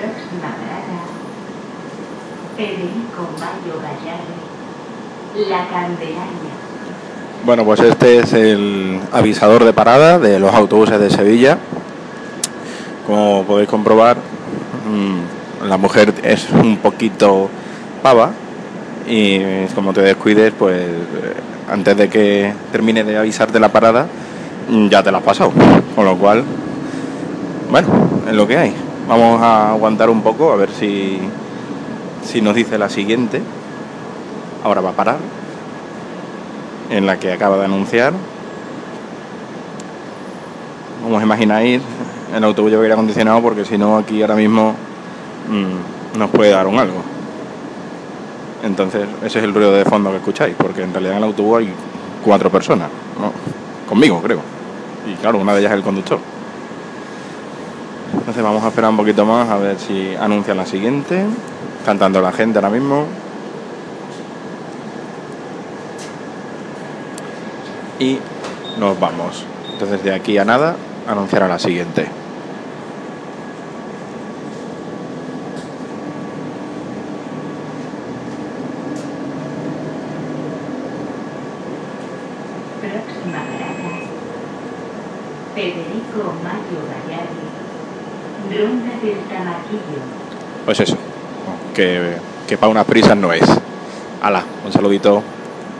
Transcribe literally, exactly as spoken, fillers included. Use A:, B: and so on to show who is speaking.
A: Próxima parada, Federico Mayo Gallardo, La Candelaria.
B: Bueno, pues este es el avisador de parada de los autobuses de Sevilla. Como podéis comprobar, mmm, la mujer es un poquito pava y como te descuides, pues antes de que termine de avisarte la parada, ya te la has pasado. Con lo cual, bueno, es lo que hay. Vamos a aguantar un poco a ver si, si nos dice la siguiente. Ahora va a parar, en la que acaba de anunciar. Vamos a imaginar ir, el autobús lleva aire acondicionado porque si no aquí ahora mismo mmm, nos puede dar un algo. Entonces ese es el ruido de fondo que escucháis, porque en realidad en el autobús hay cuatro personas, ¿no? Conmigo creo, y claro, una de ellas es el conductor. Entonces vamos a esperar un poquito más a ver si anuncian la siguiente. Cantando la gente ahora mismo. Y nos vamos. Entonces de aquí a nada anunciará la siguiente.
A: Próxima parada, Federico Mayo Gallardo, Ronda del Tamaquillo.
B: Pues eso, que, que para unas prisas no es. Hala, un saludito.